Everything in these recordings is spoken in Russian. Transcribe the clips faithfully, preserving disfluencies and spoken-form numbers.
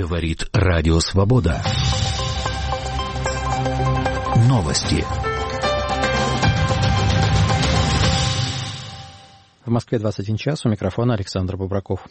Говорит Радио Свобода. Новости. В Москве двадцать один час, у микрофона Александр Бубраков.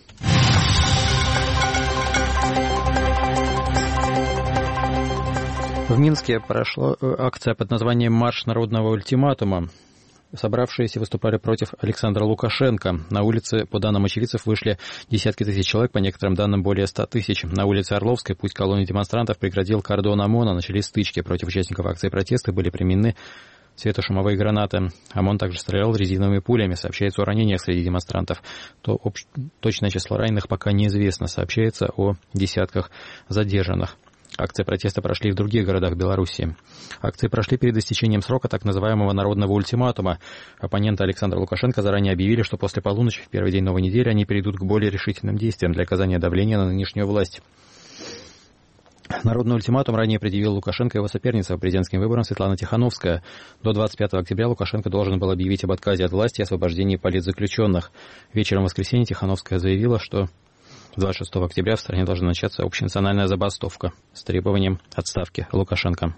В Минске прошла акция под названием «Марш народного ультиматума». Собравшиеся выступали против Александра Лукашенко. На улице, по данным очевидцев, вышли десятки тысяч человек, по некоторым данным более ста тысяч. На улице Орловской путь колонии демонстрантов преградил кордон ОМОНа. Начались стычки. Против участников акции протеста были применены светошумовые гранаты. ОМОН также стрелял резиновыми пулями. Сообщается о ранениях среди демонстрантов. То общ... Точное число раненых пока неизвестно. Сообщается о десятках задержанных. Акции протеста прошли в других городах Беларуси. Акции прошли перед истечением срока так называемого народного ультиматума. Оппоненты Александра Лукашенко заранее объявили, что после полуночи в первый день новой недели они перейдут к более решительным действиям для оказания давления на нынешнюю власть. Народный ультиматум ранее предъявил Лукашенко и его соперница по президентским выборам Светлана Тихановская. До двадцать пятого октября Лукашенко должен был объявить об отказе от власти и освобождении политзаключенных. Вечером в воскресенье Тихановская заявила, что двадцать шестого октября в стране должна начаться общенациональная забастовка с требованием отставки Лукашенко.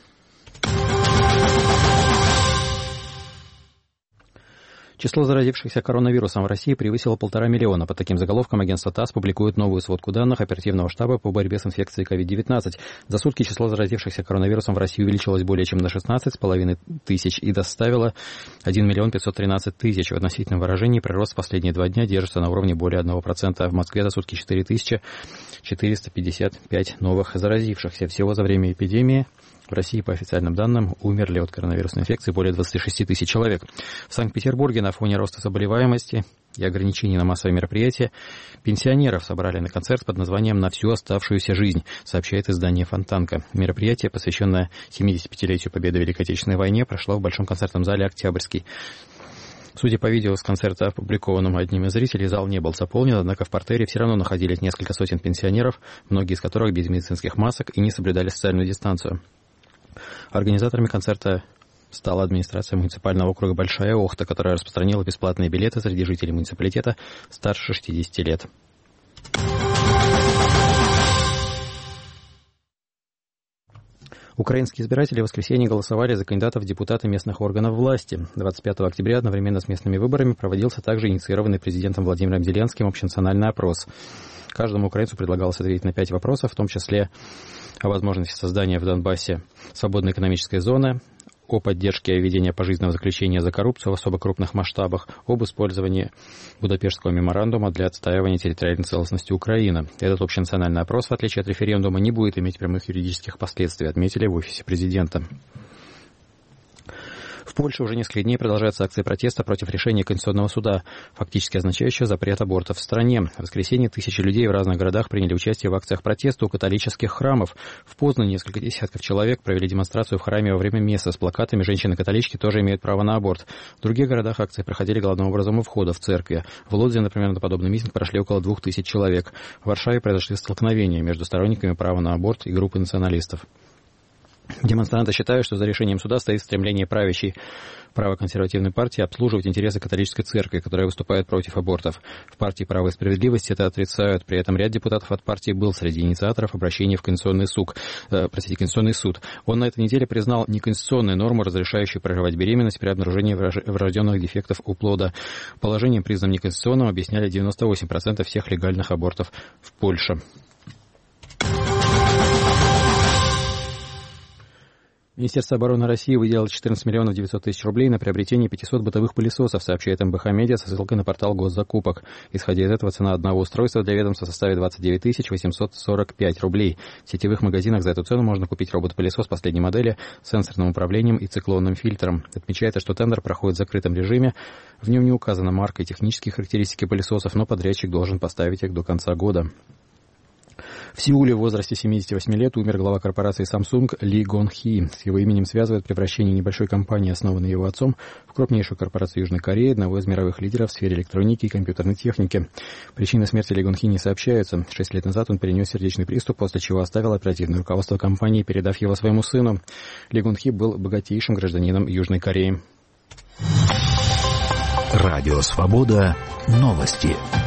Число заразившихся коронавирусом в России превысило полтора миллиона. Под таким заголовком агентство ТАСС публикует новую сводку данных оперативного штаба по борьбе с инфекцией ковид девятнадцать. За сутки число заразившихся коронавирусом в России увеличилось более чем на шестнадцать с половиной тысяч и доставило один миллион пятьсот тринадцать тысяч. В относительном выражении прирост в последние два дня держится на уровне более одного процента. В Москве за сутки четыре тысячи четыреста пятьдесят пять новых заразившихся. Всего за время эпидемии в России, по официальным данным, умерли от коронавирусной инфекции более двадцать шесть тысяч человек. В Санкт-Петербурге на фоне роста заболеваемости и ограничений на массовые мероприятия пенсионеров собрали на концерт под названием «На всю оставшуюся жизнь», сообщает издание «Фонтанка». Мероприятие, посвященное семидесятипятилетию Победы в Великой Отечественной войне, прошло в Большом концертном зале «Октябрьский». Судя по видео с концерта, опубликованному одним из зрителей, зал не был заполнен, однако в партере все равно находились несколько сотен пенсионеров, многие из которых без медицинских масок и не соблюдали социальную дистанцию. Организаторами концерта стала администрация муниципального округа Большая Охта, которая распространила бесплатные билеты среди жителей муниципалитета старше шестидесяти лет. Украинские избиратели в воскресенье голосовали за кандидатов в депутаты местных органов власти. двадцать пятого октября одновременно с местными выборами проводился также инициированный президентом Владимиром Зеленским общенациональный опрос. Каждому украинцу предлагалось ответить на пять вопросов, в том числе о возможности создания в Донбассе свободной экономической зоны, о поддержке введения пожизненного заключения за коррупцию в особо крупных масштабах, об использовании Будапештского меморандума для отстаивания территориальной целостности Украины. Этот общенациональный опрос, в отличие от референдума, не будет иметь прямых юридических последствий, отметили в офисе президента. В Польше уже несколько дней продолжается акция протеста против решения Конституционного суда, фактически означающего запрет абортов в стране. В воскресенье тысячи людей в разных городах приняли участие в акциях протеста у католических храмов. В Познане несколько десятков человек провели демонстрацию в храме во время мессы с плакатами «Женщины-католички тоже имеют право на аборт». В других городах акции проходили главным образом у входа в церкви. В Лодзе, например, на подобный митинг прошли около двух тысяч человек. В Варшаве произошли столкновения между сторонниками права на аборт и группой националистов. Демонстранты считают, что за решением суда стоит стремление правящей правоконсервативной партии обслуживать интересы католической церкви, которая выступает против абортов. В партии «Право и справедливость» это отрицают. При этом ряд депутатов от партии был среди инициаторов обращения в Конституционный суд. Э, простите, Конституционный суд. Он на этой неделе признал неконституционную норму, разрешающую прерывать беременность при обнаружении врожденных дефектов у плода. Положением, признанным неконституционным, объясняли девяносто восемь процентов всех легальных абортов в Польше. Министерство обороны России выделило четырнадцать миллионов девятьсот тысяч рублей на приобретение пятисот бытовых пылесосов, сообщает эм бэ ха Медиа со ссылкой на портал госзакупок. Исходя из этого, цена одного устройства для ведомства составит двадцать девять тысяч восемьсот сорок пять рублей. В сетевых магазинах за эту цену можно купить робот-пылесос последней модели с сенсорным управлением и циклонным фильтром. Отмечается, что тендер проходит в закрытом режиме. В нем не указана марка и технические характеристики пылесосов, но подрядчик должен поставить их до конца года. В Сеуле в возрасте семидесяти восьми лет умер глава корпорации Samsung Ли Гон Хи. С его именем связывают превращение небольшой компании, основанной его отцом, в крупнейшую корпорацию Южной Кореи, одного из мировых лидеров в сфере электроники и компьютерной техники. Причины смерти Ли Гон Хи не сообщаются. Шесть лет назад он перенес сердечный приступ, после чего оставил оперативное руководство компании, передав его своему сыну. Ли Гон Хи был богатейшим гражданином Южной Кореи. Радио Свобода. Новости.